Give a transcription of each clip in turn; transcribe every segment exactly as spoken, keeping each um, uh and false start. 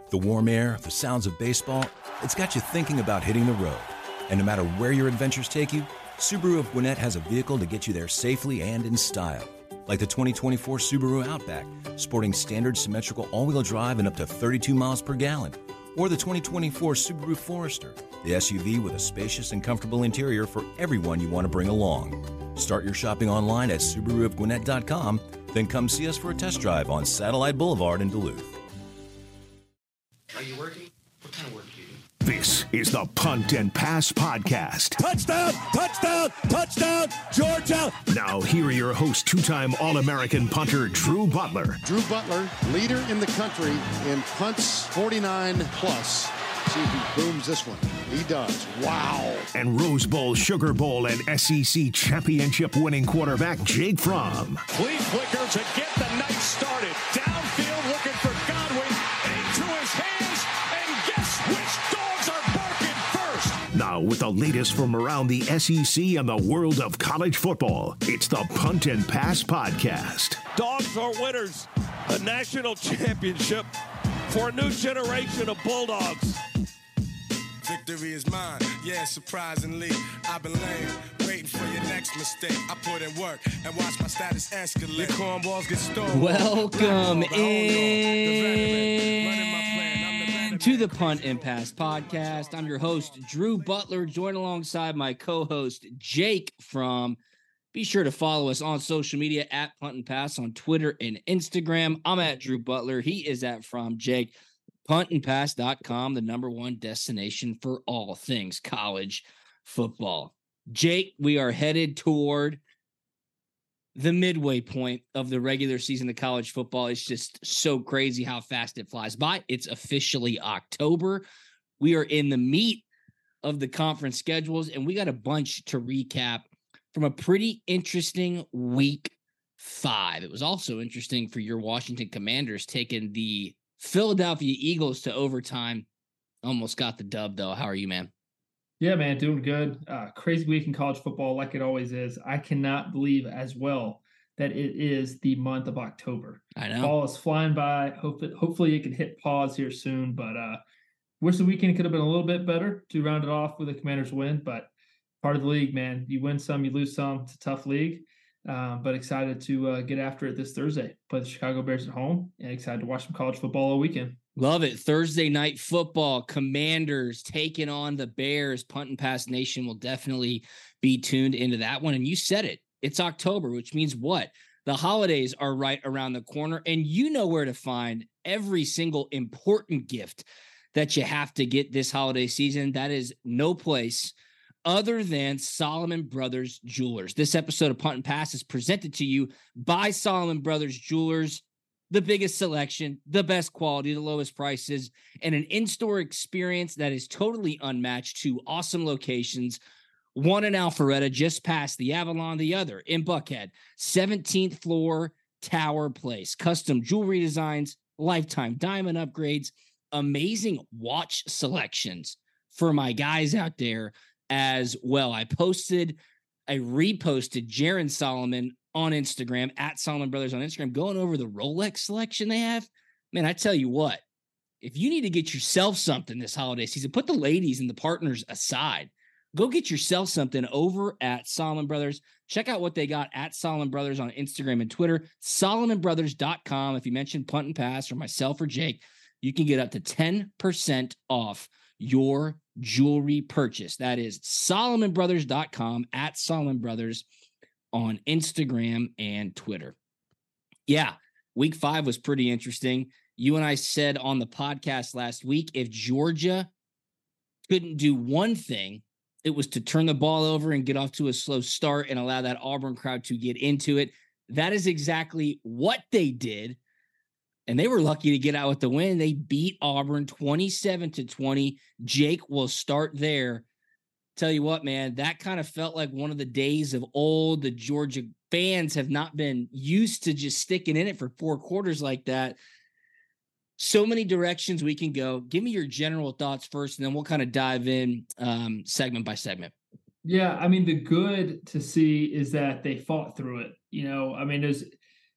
The warm air, the sounds of baseball, it's got you thinking about hitting the road. And no matter where your adventures take you, Subaru of Gwinnett has a vehicle to get you there safely and in style. Like the twenty twenty-four Subaru Outback, sporting standard symmetrical all-wheel drive and up to thirty-two miles per gallon. Or the twenty twenty-four Subaru Forester, the S U V with a spacious and comfortable interior for everyone you want to bring along. Start your shopping online at Subaru of Gwinnett dot com, then come see us for a test drive on Satellite Boulevard in Duluth. Are you working? What kind of work do you do? This is the Punt and Pass Podcast. Touchdown! Touchdown! Touchdown! Georgia! Now, here are your hosts, two-time All-American punter Drew Butler. Drew Butler, leader in the country in punts forty-nine plus. See if he booms this one. He does. Wow. And Rose Bowl, Sugar Bowl, and S E C championship winning quarterback Jake Fromm. Flea flicker to get the night started. Downfield looking for Godwin. Into his hands. And guess which dogs are barking first? Now, with the latest from around the S E C and the world of college football, it's the Punt and Pass Podcast. Dogs are winners. A national championship for a new generation of Bulldogs. Victory is mine, yeah, surprisingly. I've been lame, waiting for your next mistake. I put in work and watch my status escalate. Your cornballs get stolen. Welcome in to the Punt and Pass Podcast. I'm your host, Drew Butler, joined alongside my co-host, Jake Fromm. Be sure to follow us on social media at Punt and Pass on Twitter and Instagram. I'm at Drew Butler. He is at Fromm Jake. punt and pass dot com, the number one destination for all things college football. Jake, we are headed toward the midway point of the regular season of college football. It's just so crazy how fast it flies by. It's officially October. We are in the meat of the conference schedules, and we got a bunch to recap from a pretty interesting week five. It was also interesting for your Washington Commanders taking the Philadelphia Eagles to overtime. Almost got the dub, though. How are you, man? Yeah, man, doing good. Uh, crazy week in college football, like it always is. I cannot believe as well that it is the month of October. I know. Fall is flying by. Hope it, hopefully it can hit pause here soon, but uh, wish the weekend could have been a little bit better to round it off with a Commanders win, but part of the league, man. You win some, you lose some. It's a tough league. Um, but excited to uh, get after it this Thursday. Play the Chicago Bears at home, and excited to watch some college football all weekend. Love it. Thursday night football, Commanders taking on the Bears. Punt and Pass Nation will definitely be tuned into that one. And you said it. It's October, which means what? The holidays are right around the corner, and you know where to find every single important gift that you have to get this holiday season. That is no place other than Solomon Brothers Jewelers. This episode of Punt and Pass is presented to you by Solomon Brothers Jewelers. The biggest selection, the best quality, the lowest prices, and an in-store experience that is totally unmatched. Two awesome locations, one in Alpharetta, just past the Avalon, the other in Buckhead, seventeenth floor, Tower Place. Custom jewelry designs, lifetime diamond upgrades, amazing watch selections for my guys out there as well. I posted, I reposted Jaron Solomon on Instagram, at Solomon Brothers on Instagram, going over the Rolex selection they have. Man, I tell you what, if you need to get yourself something this holiday season, put the ladies and the partners aside. Go get yourself something over at Solomon Brothers. Check out what they got at Solomon Brothers on Instagram and Twitter, solomon brothers dot com. If you mention Punt and Pass or myself or Jake, you can get up to ten percent off your jewelry purchase. That is solomon brothers dot com, at Solomon Brothers on Instagram and Twitter. Yeah, week five was pretty interesting. You and I said on the podcast last week, if Georgia couldn't do one thing, it was to turn the ball over and get off to a slow start and allow that Auburn crowd to get into it. That is exactly what they did. And they were lucky to get out with the win. They beat Auburn twenty-seven to twenty. Jake will start there. Tell you what, man, that kind of felt like one of the days of old. The Georgia fans have not been used to just sticking in it for four quarters like that. So many directions we can go. Give me your general thoughts first, and then we'll kind of dive in um, segment by segment. Yeah, I mean, the good to see is that they fought through it. You know, I mean, there's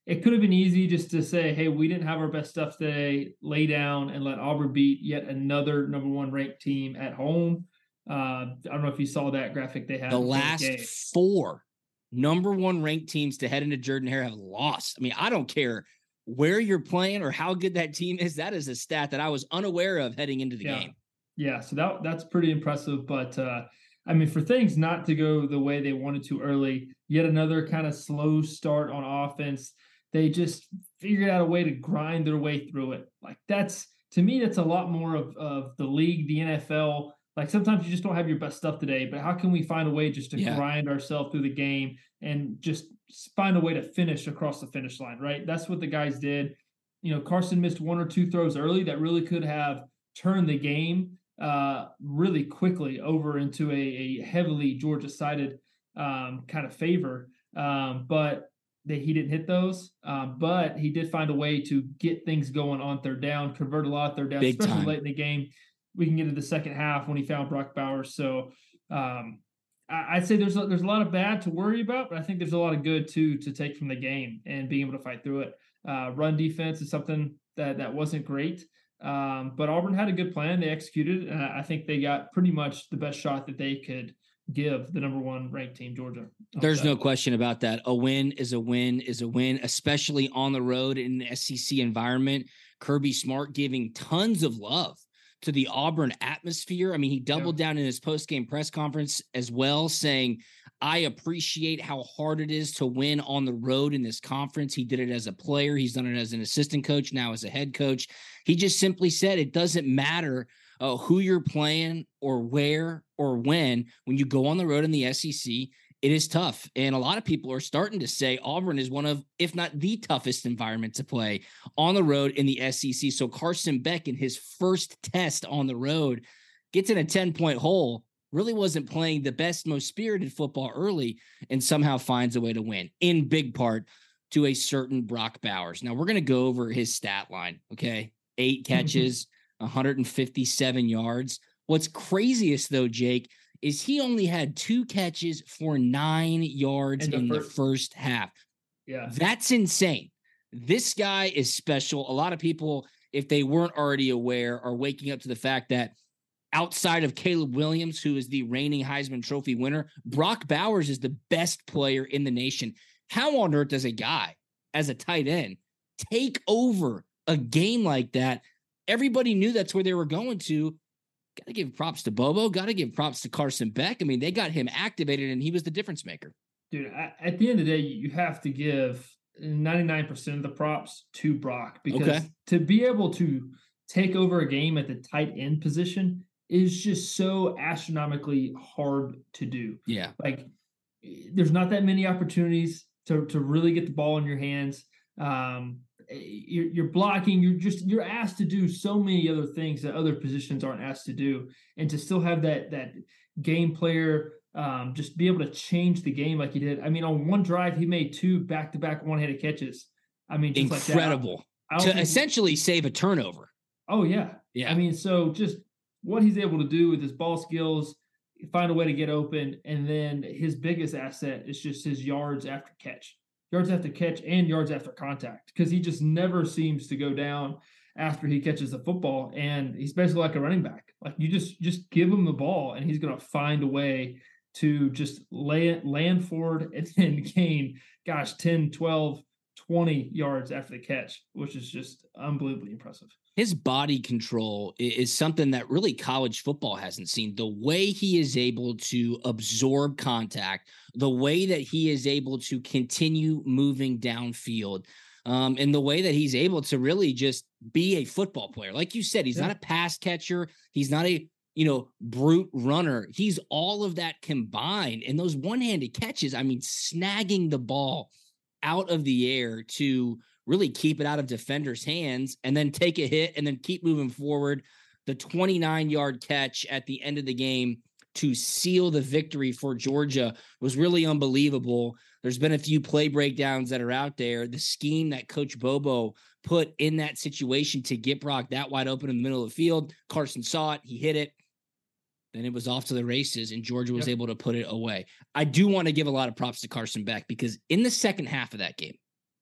it could have been easy just to say, hey, we didn't have our best stuff today, lay down and let Auburn beat yet another number one ranked team at home. Uh, I don't know if you saw that graphic they had. The last the four number one ranked teams to head into Jordan-Hare have lost. I mean, I don't care where you're playing or how good that team is. That is a stat that I was unaware of heading into the yeah. game. Yeah, so that that's pretty impressive. But uh, I mean, for things not to go the way they wanted to early, yet another kind of slow start on offense. They just figured out a way to grind their way through it. Like that's, to me, that's a lot more of, of the league, the N F L. Like sometimes you just don't have your best stuff today, but how can we find a way just to yeah. grind ourselves through the game and just find a way to finish across the finish line, right? That's what the guys did. You know, Carson missed one or two throws early that really could have turned the game uh, really quickly over into a, a heavily Georgia-sided um, kind of favor. Um, but That he didn't hit those, um, but he did find a way to get things going on third down, convert a lot of third down, Big especially time. late in the game. We can get into the second half when he found Brock Bowers. So um, I, I'd say there's a, there's a lot of bad to worry about, but I think there's a lot of good too to take from the game and being able to fight through it. Uh, run defense is something that that wasn't great, um, but Auburn had a good plan. They executed, and I think they got pretty much the best shot that they could give the number one ranked team, Georgia. There's no question about that. A win is a win is a win, especially on the road in an S E C environment. Kirby Smart giving tons of love to the Auburn atmosphere. I mean, he doubled yeah. down in his post-game press conference as well, saying, I appreciate how hard it is to win on the road in this conference. He did it as a player. He's done it as an assistant coach, now as a head coach. He just simply said it doesn't matter Uh, who you're playing or where or when, when you go on the road in the S E C, it is tough. And a lot of people are starting to say Auburn is one of, if not the toughest environment to play on the road in the S E C. So Carson Beck in his first test on the road gets in a ten-point hole, really wasn't playing the best, most spirited football early, and somehow finds a way to win, in big part to a certain Brock Bowers. Now, we're going to go over his stat line, okay? Eight catches. one hundred fifty-seven yards. What's craziest, though, Jake, is he only had two catches for nine yards in, the, in first, the first half. Yeah. That's insane. This guy is special. A lot of people, if they weren't already aware, are waking up to the fact that outside of Caleb Williams, who is the reigning Heisman Trophy winner, Brock Bowers is the best player in the nation. How on earth does a guy, as a tight end, take over a game like that? Everybody knew that's where they were going to. Got to give props to Bobo. Got to give props to Carson Beck. I mean, they got him activated, and he was the difference maker. Dude, at the end of the day, you have to give ninety-nine percent of the props to Brock, because okay. to be able to take over a game at the tight end position is just so astronomically hard to do. Yeah. Like, there's not that many opportunities to, to really get the ball in your hands. Um, You're, you're blocking, you're just, you're asked to do so many other things that other positions aren't asked to do. And to still have that, that game player um, just be able to change the game like he did. I mean, on one drive, he made two back-to-back one-handed catches. I mean, just incredible. Like that. I, I to essentially he, save a turnover. Oh, yeah. Yeah. I mean, so just what he's able to do with his ball skills, find a way to get open. And then his biggest asset is just his yards after catch. Yards after catch and yards after contact, because he just never seems to go down after he catches the football. And he's basically like a running back. Like you just just give him the ball and he's going to find a way to just lay it, land forward and then gain, gosh, ten, twelve, twenty yards after the catch, which is just unbelievably impressive. His body control is something that really college football hasn't seen. The way he is able to absorb contact, the way that he is able to continue moving downfield, um, and the way that he's able to really just be a football player. Like you said, he's yeah. not a pass catcher. He's not a, you know, brute runner. He's all of that combined. And those one-handed catches, I mean, snagging the ball out of the air to really keep it out of defenders' hands and then take a hit and then keep moving forward. The twenty-nine yard catch at the end of the game to seal the victory for Georgia was really unbelievable. There's been a few play breakdowns that are out there. The scheme that Coach Bobo put in that situation to get Brock that wide open in the middle of the field, Carson saw it, he hit it. Then it was off to the races, and Georgia was yep. able to put it away. I do want to give a lot of props to Carson Beck, because in the second half of that game,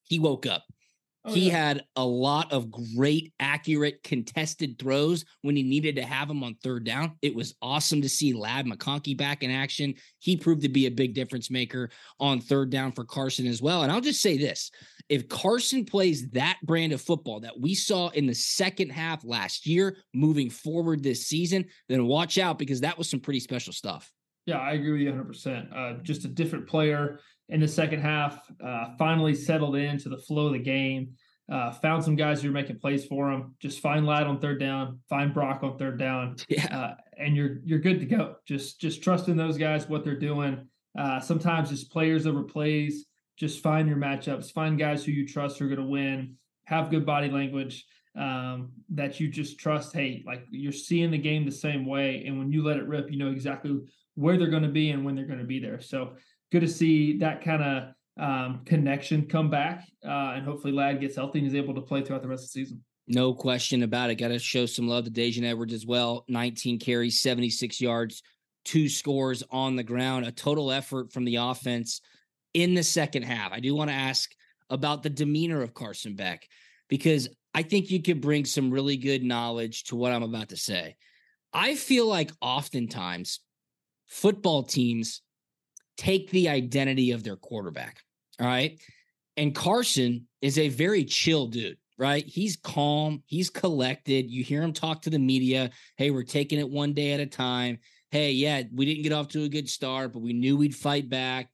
he woke up. Oh, he yeah. had a lot of great, accurate, contested throws when he needed to have them on third down. It was awesome to see Ladd McConkey back in action. He proved to be a big difference maker on third down for Carson as well. And I'll just say this. If Carson plays that brand of football that we saw in the second half last year, moving forward this season, then watch out, because that was some pretty special stuff. Yeah, I agree with you one hundred percent. Uh, just a different player in the second half, uh, finally settled into the flow of the game, uh, found some guys who are making plays for him. Just find Ladd on third down, find Brock on third down, yeah. uh, and you're you're good to go. Just just trust in those guys, what they're doing. Uh, sometimes it's players over plays. Just find your matchups, find guys who you trust are going to win, have good body language, um, that you just trust. Hey, like, you're seeing the game the same way, and when you let it rip, you know exactly where they're going to be and when they're going to be there. So good to see that kind of um, connection come back, uh, and hopefully Ladd gets healthy and is able to play throughout the rest of the season. No question about it. Got to show some love to Daijun Edwards as well. nineteen carries, seventy-six yards, two scores on the ground, a total effort from the offense in the second half. I do want to ask about the demeanor of Carson Beck, because I think you could bring some really good knowledge to what I'm about to say. I feel like oftentimes football teams take the identity of their quarterback. All right. And Carson is a very chill dude, right? He's calm. He's collected. You hear him talk to the media. Hey, we're taking it one day at a time. Hey, yeah, we didn't get off to a good start, but we knew we'd fight back.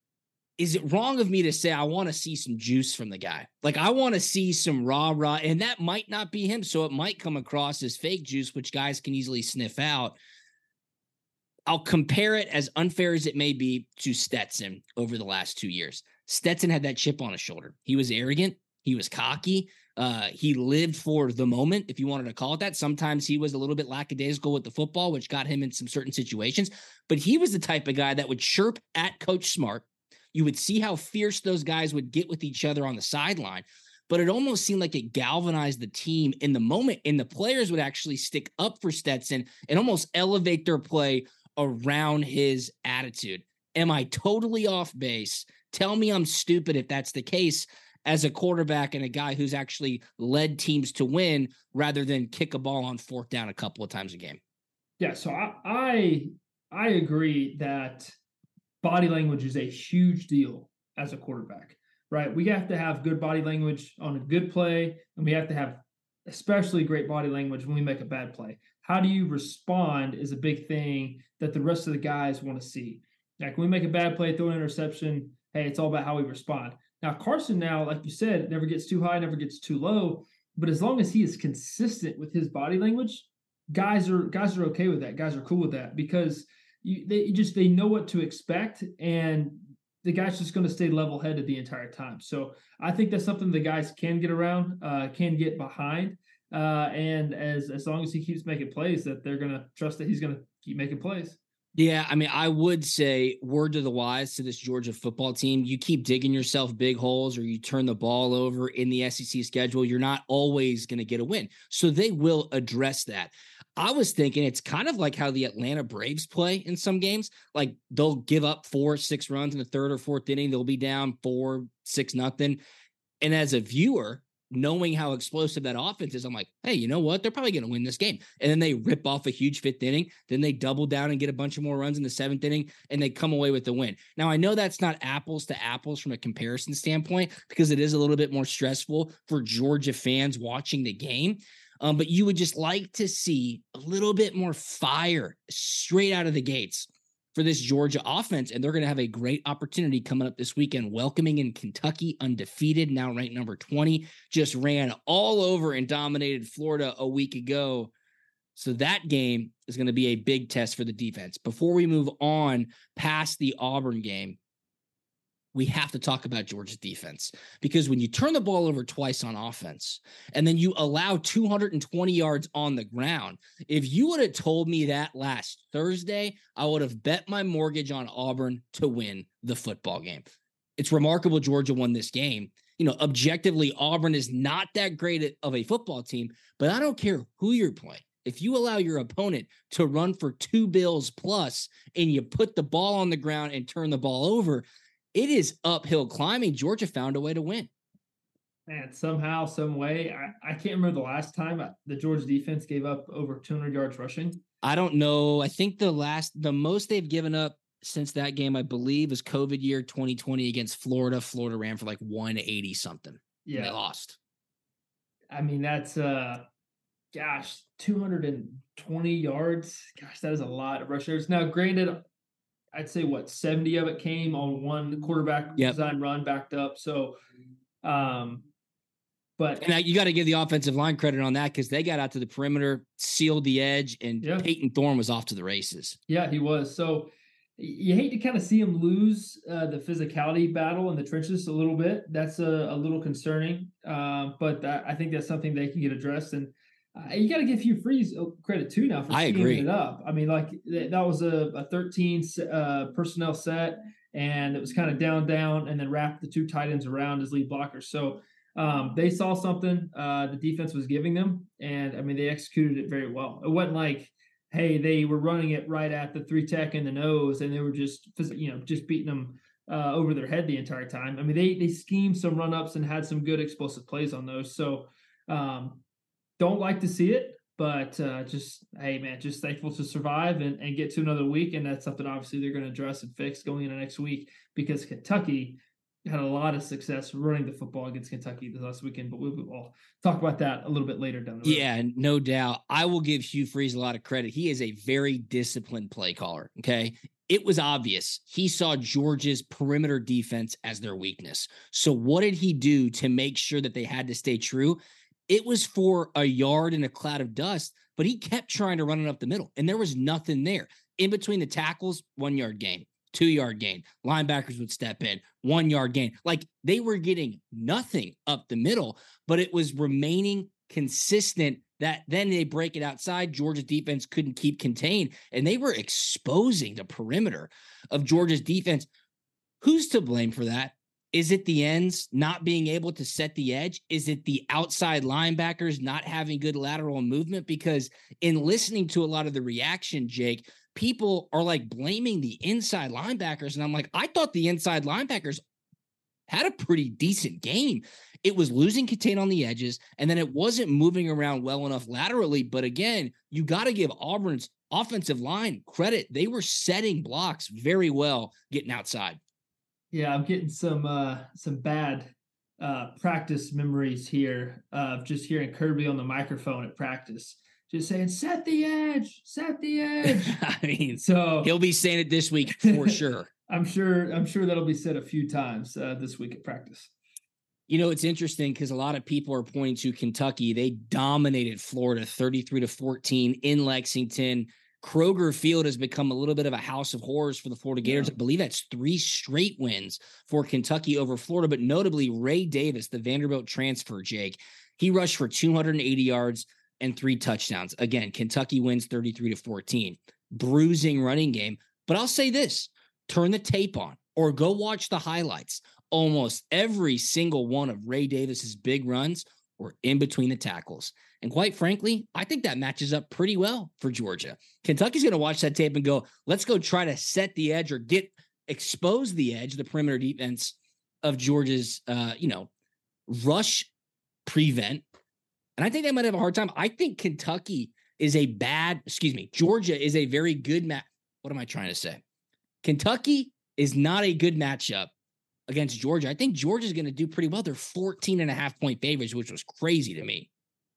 Is it wrong of me to say I want to see some juice from the guy? Like, I want to see some rah rah, and that might not be him. So it might come across as fake juice, which guys can easily sniff out. I'll compare it, as unfair as it may be, to Stetson over the last two years. Stetson had that chip on his shoulder. He was arrogant. He was cocky. Uh, he lived for the moment, if you wanted to call it that. Sometimes he was a little bit lackadaisical with the football, which got him in some certain situations. But he was the type of guy that would chirp at Coach Smart. You would see how fierce those guys would get with each other on the sideline. But it almost seemed like it galvanized the team in the moment, and the players would actually stick up for Stetson and almost elevate their play around his attitude. Am I totally off base? Tell me I'm stupid if that's the case, as a quarterback and a guy who's actually led teams to win rather than kick a ball on fourth down a couple of times a game. Yeah, so I I, I agree that body language is a huge deal as a quarterback, right? We have to have good body language on a good play, and we have to have especially great body language when we make a bad play. How do you respond is a big thing that the rest of the guys want to see. Like, when we make a bad play, throw an interception, hey, it's all about how we respond. Now, Carson now, like you said, never gets too high, never gets too low, but as long as he is consistent with his body language, guys are guys are okay with that. Guys are cool with that, because you, they just they know what to expect, and the guy's just going to stay level-headed the entire time. So I think that's something the guys can get around, uh, can get behind, uh, and as as long as he keeps making plays, that they're going to trust that he's going to keep making plays. Yeah, I mean, I would say, word to the wise to this Georgia football team, you keep digging yourself big holes, or you turn the ball over in the S E C schedule, you're not always going to get a win. So they will address that. I was thinking it's kind of like how the Atlanta Braves play in some games. Like, they'll give up four, six runs in the third or fourth inning. They'll be down four, six, nothing. And as a viewer, knowing how explosive that offense is, I'm like, hey, you know what? They're probably going to win this game. And then they rip off a huge fifth inning. Then they double down and get a bunch of more runs in the seventh inning, and they come away with the win. Now, I know that's not apples to apples from a comparison standpoint, because it is a little bit more stressful for Georgia fans watching the game. Um, but you would just like to see a little bit more fire straight out of the gates for this Georgia offense. And they're going to have a great opportunity coming up this weekend, welcoming in Kentucky, undefeated, now ranked number twenty, just ran all over and dominated Florida a week ago. So that game is going to be a big test for the defense. Before we move on past the Auburn game, we have to talk about Georgia's defense, because when you turn the ball over twice on offense and then you allow two hundred twenty yards on the ground, if you would have told me that last Thursday, I would have bet my mortgage on Auburn to win the football game. It's remarkable Georgia won this game. You know, objectively, Auburn is not that great of a football team, but I don't care who you're playing. If you allow your opponent to run for two bills plus and you put the ball on the ground and turn the ball over, it is uphill climbing. Georgia found a way to win. and somehow, some way, I, I can't remember the last time the Georgia defense gave up over two hundred yards rushing. I don't know. I think the last, the most they've given up since that game, I believe, is COVID year twenty twenty against Florida. Florida ran for like one eighty something. Yeah. And they lost. I mean, that's, uh, gosh, two hundred twenty yards. Gosh, that is a lot of rushers. Now, granted, I'd say what, seventy of it came on one quarterback yep. design run backed up. So, um, but and you got to give the offensive line credit on that because they got out to the perimeter, sealed the edge, and yeah. Peyton Thorne was off to the races. Yeah, he was. So you hate to kind of see him lose uh, the physicality battle in the trenches a little bit. That's a, a little concerning, uh, but that, I think that's something they can get addressed. And uh, you got to give Hugh Freeze credit too now for scheming it up. I mean, like th- that was a, a thirteen uh, personnel set, and it was kind of down, down, and then wrapped the two tight ends around as lead blockers. So um, they saw something uh, the defense was giving them, and I mean, they executed it very well. It wasn't like, hey, they were running it right at the three tech in the nose, and they were just, you know, just beating them uh, over their head the entire time. I mean, they they schemed some run ups and had some good explosive plays on those. So um, don't like to see it, but uh, just, hey, man, just thankful to survive and, and get to another week. And that's something obviously they're going to address and fix going into next week because Kentucky had a lot of success running the football against Kentucky this last weekend, but we'll, we'll talk about that a little bit later down the road. Yeah, no doubt. I will give Hugh Freeze a lot of credit. He is a very disciplined play caller, okay? It was obvious. He saw Georgia's perimeter defense as their weakness. So what did he do to make sure that they had to stay true? It was for a yard in a cloud of dust, but he kept trying to run it up the middle, and there was nothing there. In between the tackles, one-yard gain. Two-yard gain. Linebackers would step in. One-yard gain. Like, they were getting nothing up the middle, but it was remaining consistent that then they break it outside. Georgia's defense couldn't keep contained, and they were exposing the perimeter of Georgia's defense. Who's to blame for that? Is it the ends not being able to set the edge? Is it the outside linebackers not having good lateral movement? Because in listening to a lot of the reaction, Jake, people are like blaming the inside linebackers. And I'm like, I thought the inside linebackers had a pretty decent game. It was losing contain on the edges, and then it wasn't moving around well enough laterally. But again, you got to give Auburn's offensive line credit. They were setting blocks very well, getting outside. Yeah, I'm getting some uh, some bad uh, practice memories here of just hearing Kirby on the microphone at practice. Just saying, set the edge, set the edge. I mean, so he'll be saying it this week for sure. I'm sure. I'm sure that'll be said a few times uh, this week at practice. You know, it's interesting because a lot of people are pointing to Kentucky. They dominated Florida thirty-three to fourteen in Lexington. Kroger Field has become a little bit of a house of horrors for the Florida Gators. Yeah. I believe that's three straight wins for Kentucky over Florida, but notably Ray Davis, the Vanderbilt transfer, Jake, he rushed for two hundred eighty yards and three touchdowns. Again, Kentucky wins thirty-three to fourteen. Bruising running game. But I'll say this, turn the tape on or go watch the highlights. Almost every single one of Ray Davis's big runs were in between the tackles. And quite frankly, I think that matches up pretty well for Georgia. Kentucky's going to watch that tape and go, let's go try to set the edge or get expose the edge, the perimeter defense of Georgia's, uh, you know, rush prevent. And I think they might have a hard time. I think Kentucky is a bad, excuse me, Georgia is a very good match. What am I trying to say? Kentucky is not a good matchup against Georgia. I think Georgia's going to do pretty well. They're fourteen and a half point favorites, which was crazy to me.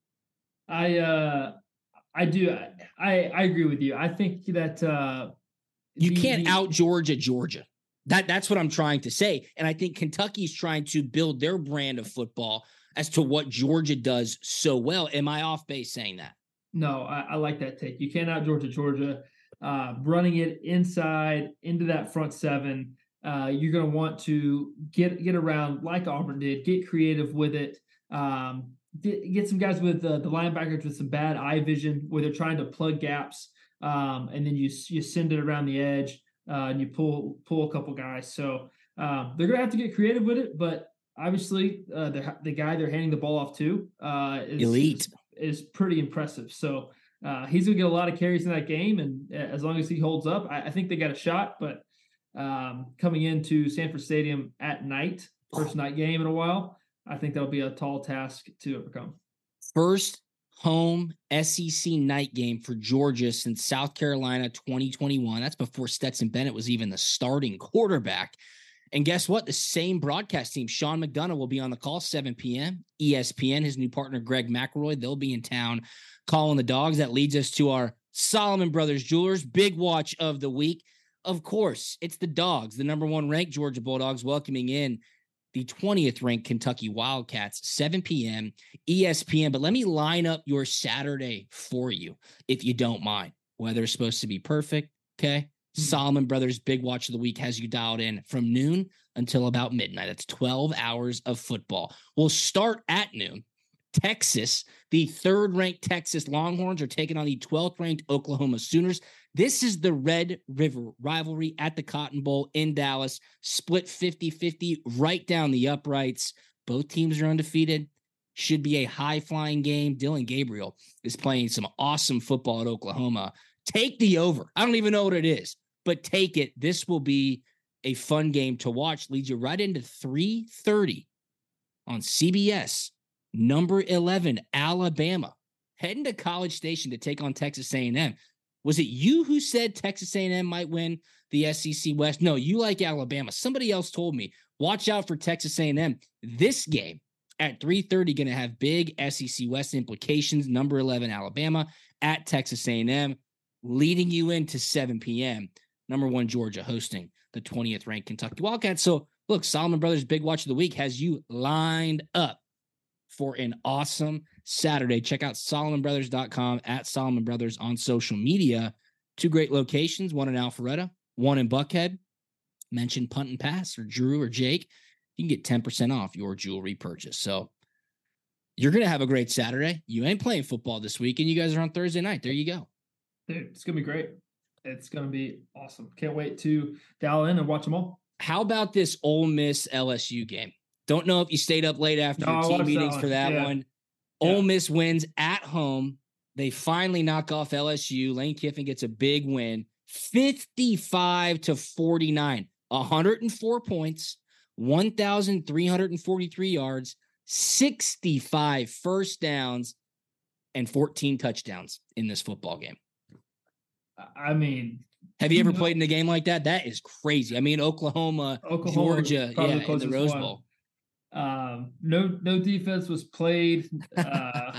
I, uh, I do. I, I agree with you. I think that, uh, you the, can't the, out Georgia, Georgia. That that's what I'm trying to say. And I think Kentucky's trying to build their brand of football as to what Georgia does so well. Am I off base saying that? No, I, I like that take. You can't out Georgia, Georgia. Uh, running it inside into that front seven. Uh, you're going to want to get get around like Auburn did, get creative with it, um, get, get some guys with uh, the linebackers with some bad eye vision where they're trying to plug gaps, um, and then you you send it around the edge uh, and you pull pull a couple guys. So um, they're going to have to get creative with it, but obviously uh, the the guy they're handing the ball off to uh, is, elite is, is pretty impressive. So uh, he's going to get a lot of carries in that game, and as long as he holds up, I, I think they got a shot, but. Um, coming into Sanford Stadium at night, first night game in a while. I think that'll be a tall task to overcome. First home S E C night game for Georgia since South Carolina twenty twenty-one. That's before Stetson Bennett was even the starting quarterback. And guess what? The same broadcast team, Sean McDonough, will be on the call, seven p.m. E S P N, his new partner, Greg McElroy, they'll be in town calling the dogs. That leads us to our Solomon Brothers Jewelers big watch of the week. Of course, it's the dogs, the number one ranked Georgia Bulldogs, welcoming in the twentieth ranked Kentucky Wildcats, seven p.m. E S P N. But let me line up your Saturday for you, if you don't mind. Weather's supposed to be perfect, okay? Mm-hmm. Solomon Brothers Big Watch of the Week has you dialed in from noon until about midnight. That's twelve hours of football. We'll start at noon. Texas, the third-ranked Texas Longhorns are taking on the twelfth-ranked Oklahoma Sooners. This is the Red River rivalry at the Cotton Bowl in Dallas, split fifty-fifty right down the uprights. Both teams are undefeated. Should be a high-flying game. Dylan Gabriel is playing some awesome football at Oklahoma. Take the over. I don't even know what it is, but take it. This will be a fun game to watch. Leads you right into three thirty on C B S. Number eleven, Alabama, heading to College Station to take on Texas A and M. Was it you who said Texas A and M might win the S E C West? No, you like Alabama. Somebody else told me, watch out for Texas A and M. This game at three thirty going to have big S E C West implications. Number eleven, Alabama at Texas A and M, leading you into seven p.m. Number one, Georgia hosting the twentieth ranked Kentucky Wildcats. So look, Solomon Brothers Big Watch of the Week has you lined up for an awesome Saturday. Check out Solomon Brothers dot com, at Solomon Brothers on social media. Two great locations, one in Alpharetta, one in Buckhead. Mention Punt and Pass or Drew or Jake. You can get ten percent off your jewelry purchase. So you're going to have a great Saturday. You ain't playing football this week, and you guys are on Thursday night. There you go. Dude, it's going to be great. It's going to be awesome. Can't wait to dial in and watch them all. How about this Ole Miss L S U game? Don't know if you stayed up late after no, your team meetings that for that yeah. one. Yeah. Ole Miss wins at home. They finally knock off L S U. Lane Kiffin gets a big win, fifty-five to forty-nine, one hundred four points, one thousand three hundred forty-three yards, sixty-five first downs, and fourteen touchdowns in this football game. I mean, have you ever played in a game like that? That is crazy. I mean, Oklahoma, Oklahoma Georgia, yeah, in the Rose Bowl. Um, no, no defense was played. Uh,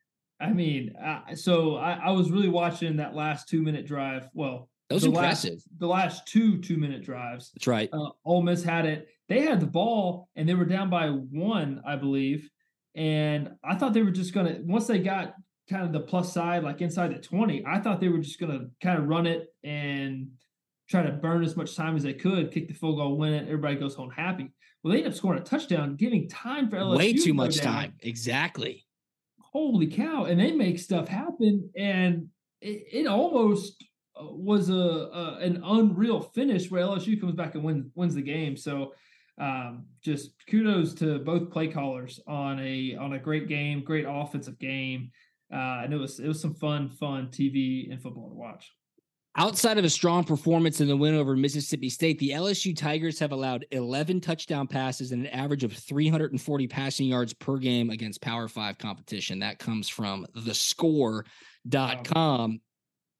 I mean, uh, so I, I was really watching that last two minute drive. Well, that was the impressive. Last, the last two two minute drives. That's right. Uh, Ole Miss had it. They had the ball and they were down by one, I believe. And I thought they were just going to, once they got kind of the plus side, like inside the twenty, I thought they were just going to kind of run it and try to burn as much time as they could, kick the field goal, win it. Everybody goes home happy. Well, they end up scoring a touchdown, giving time for L S U. Way too to much down. time. Exactly. Holy cow. And they make stuff happen. And it, it almost was a, a an unreal finish where L S U comes back and win, wins the game. So um, just kudos to both play callers on a on a great game, great offensive game. Uh, and it was it was some fun, fun T V and football to watch. Outside of a strong performance in the win over Mississippi State, the L S U Tigers have allowed eleven touchdown passes and an average of three hundred forty passing yards per game against Power Five competition. That comes from the score dot com. Wow.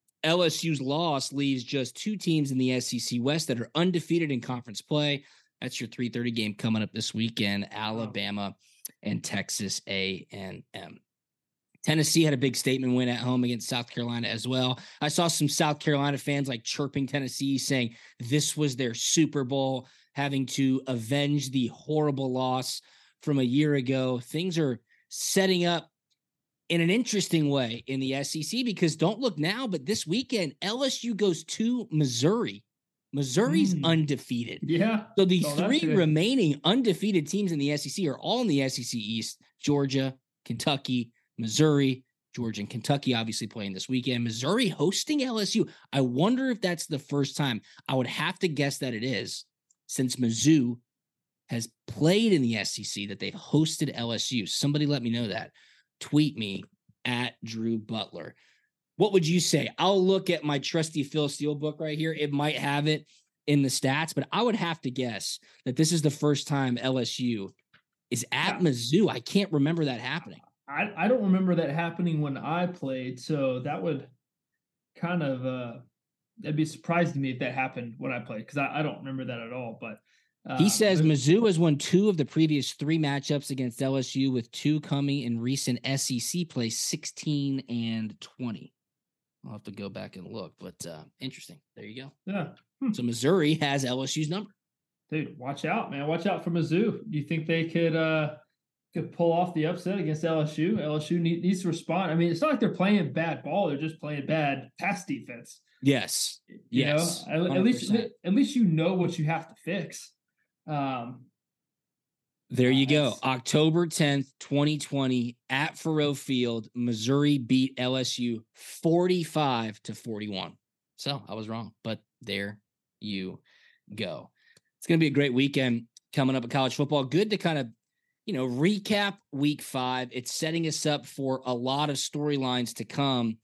L S U's loss leaves just two teams in the S E C West that are undefeated in conference play. That's your three thirty game coming up this weekend, Alabama wow. and Texas A and M. Tennessee had a big statement win at home against South Carolina as well. I saw some South Carolina fans like chirping Tennessee, saying this was their Super Bowl, having to avenge the horrible loss from a year ago. Things are setting up in an interesting way in the S E C because don't look now, but this weekend, L S U goes to Missouri. Missouri's mm. undefeated. Yeah. So the oh, three remaining undefeated teams in the S E C are all in the S E C East: Georgia, Kentucky, Missouri. Georgia and Kentucky obviously playing this weekend. Missouri hosting L S U. I wonder if that's the first time. I would have to guess that it is, since Mizzou has played in the S E C, that they've hosted L S U. Somebody let me know that. Tweet me at Drew Butler. What would you say? I'll look at my trusty Phil Steele book right here. It might have it in the stats, but I would have to guess that this is the first time L S U is at Yeah. Mizzou. I can't remember that happening. I, I don't remember that happening when I played, so that would kind of uh it'd be surprising to me if that happened when I played, because I, I don't remember that at all. But um, He says there's- Mizzou has won two of the previous three matchups against L S U, with two coming in recent S E C play, sixteen and twenty. I'll have to go back and look, but uh, interesting. There you go. yeah, So Missouri has L S U's number. dude, watch out, man. Watch out for Mizzou. Do you think they could uh could pull off the upset against L S U? L S U need, needs to respond. I mean, it's not like they're playing bad ball; they're just playing bad pass defense. Yes. You Yes. know, at, at least one hundred percent. at least you know what you have to fix. Um, There you go. Nice. October tenth, twenty twenty at Faurot Field, Missouri beat L S U forty-five to forty-one. So I was wrong, but there you go. It's going to be a great weekend coming up at college football. Good to kind of, you know, recap week five. It's setting us up for a lot of storylines to come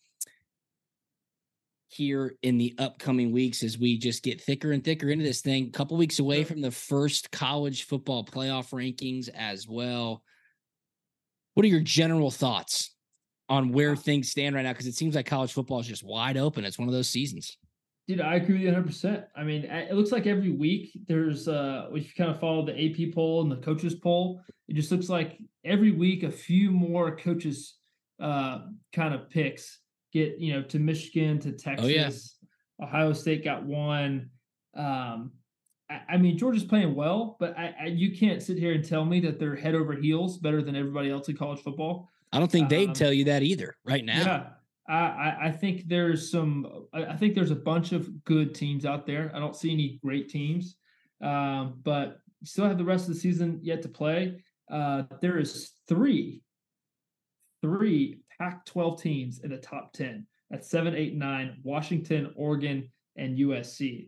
here in the upcoming weeks as we just get thicker and thicker into this thing. A couple weeks away from the first college football playoff rankings as well. What are your general thoughts on where things stand right now? Because it seems like college football is just wide open. It's one of those seasons. Dude, I agree with you one hundred percent. I mean, it looks like every week there's, uh, if you kind of follow the A P poll and the coaches poll, it just looks like every week a few more coaches uh, kind of picks get, you know, to Michigan, to Texas. Oh, yeah. Ohio State got one. Um, I, I mean, Georgia's playing well, but I, I, you can't sit here and tell me that they're head over heels better than everybody else in college football. I don't think they'd Um, tell you that either right now. Yeah. I, I, I think there's some, I I think there's a bunch of good teams out there. I don't see any great teams, um, but you still have the rest of the season yet to play. Uh, there is three, three Pac twelve teams in the top ten. That's seven, eight, nine, Washington, Oregon, and U S C.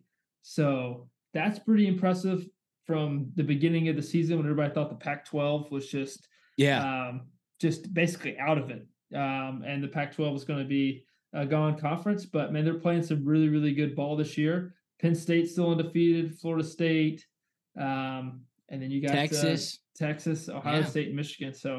So that's pretty impressive from the beginning of the season when everybody thought the Pac twelve was just, Yeah. um, just basically out of it. Um, and the Pac twelve is going to be a gone conference, but man, they're playing some really, really good ball this year. Penn State still undefeated, Florida State, um, and then you got Texas, uh, Texas, Ohio Yeah. State, and Michigan. So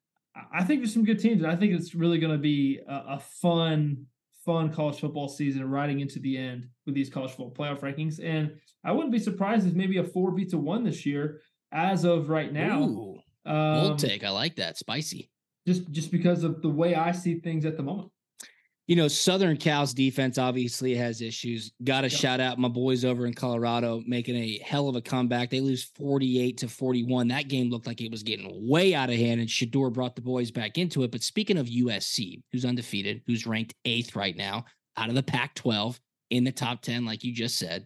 I- I think there's some good teams, and I think it's really going to be a, a fun, fun college football season riding into the end with these college football playoff rankings. And I wouldn't be surprised if maybe a four beats a one this year, as of right now. Ooh, Um, bold take. I like that. Spicy. just just because of the way I see things at the moment. You know, Southern Cal's defense obviously has issues. Got to Yep. shout out my boys over in Colorado making a hell of a comeback. They lose forty-eight to forty-one. That game looked like it was getting way out of hand, and Shador brought the boys back into it. But speaking of U S C, who's undefeated, who's ranked eighth right now out of the Pac twelve in the top ten, like you just said,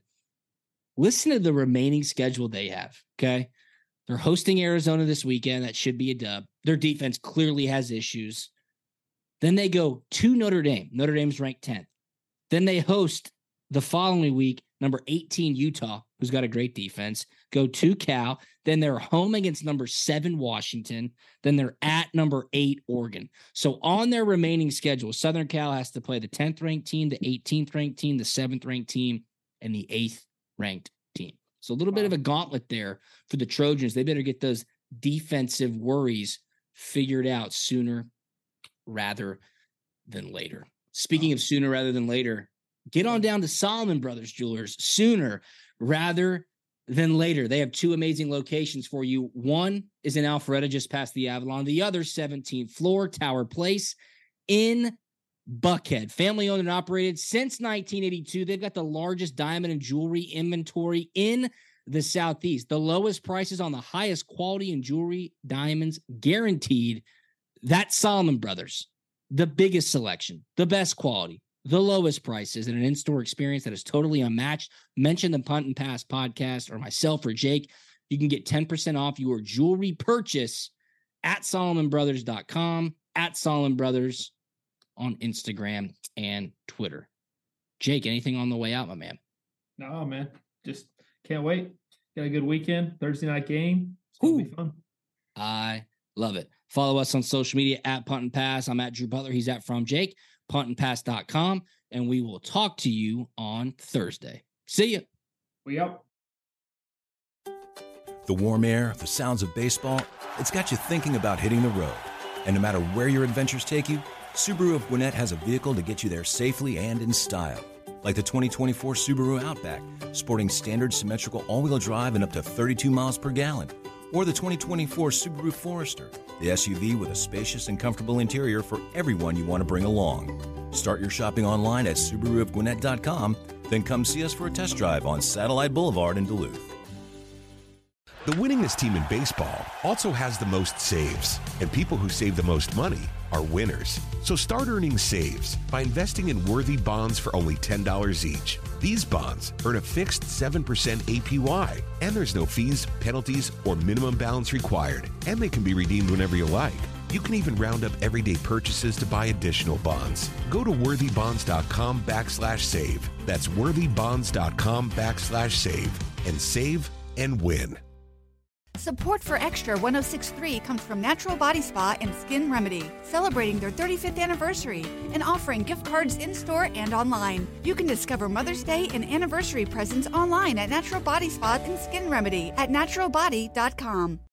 listen to the remaining schedule they have, okay? They're hosting Arizona this weekend. That should be a dub. Their defense clearly has issues. Then they go to Notre Dame. Notre Dame's ranked tenth. Then they host the following week, number eighteen, Utah, who's got a great defense. Go to Cal. Then they're home against number seven, Washington. Then they're at number eight, Oregon. So on their remaining schedule, Southern Cal has to play the tenth ranked team, the eighteenth ranked team, the seventh ranked team, and the eighth ranked team. So a little bit of a gauntlet there for the Trojans. They better get those defensive worries figured out sooner rather than later. Speaking of sooner rather than later, get on down to Solomon Brothers Jewelers sooner rather than later. They have two amazing locations for you. One is in Alpharetta, just past the Avalon. The other, seventeenth floor, Tower Place in Buckhead. Family owned and operated since nineteen eighty-two. They've got the largest diamond and jewelry inventory in the Southeast. The lowest prices on the highest quality in jewelry, diamonds, guaranteed. That's Solomon Brothers. The biggest selection, the best quality, the lowest prices, and an in-store experience that is totally unmatched. Mention the Punt and Pass podcast or myself or Jake. You can get ten percent off your jewelry purchase at solomon brothers dot com, at Solomon Brothers on Instagram and Twitter. Jake, anything on the way out, my man? No, man. Just can't wait. Got a good weekend. Thursday night game. It's going to be fun. I love it. Follow us on social media at Punt and Pass. I'm at Drew Butler. He's at From Jake. punt and pass dot com. And we will talk to you on Thursday. See ya. We out. The warm air, the sounds of baseball, it's got you thinking about hitting the road. And no matter where your adventures take you, Subaru of Gwinnett has a vehicle to get you there safely and in style. Like the twenty twenty-four Subaru Outback, sporting standard symmetrical all-wheel drive and up to thirty-two miles per gallon. Or the twenty twenty-four Subaru Forester, the S U V with a spacious and comfortable interior for everyone you want to bring along. Start your shopping online at Subaru of Gwinnett dot com, then come see us for a test drive on Satellite Boulevard in Duluth. The winningest team in baseball also has the most saves, and people who save the most money are winners. So start earning saves by investing in Worthy bonds for only ten dollars each. These bonds earn a fixed seven percent A P Y, and there's no fees, penalties, or minimum balance required, and they can be redeemed whenever you like. You can even round up everyday purchases to buy additional bonds. Go to worthybonds.com backslash save. That's worthybonds.com backslash save and save and win. Support for Extra one oh six point three comes from Natural Body Spa and Skin Remedy, celebrating their thirty-fifth anniversary and offering gift cards in-store and online. You can discover Mother's Day and anniversary presents online at Natural Body Spa and Skin Remedy at natural body dot com.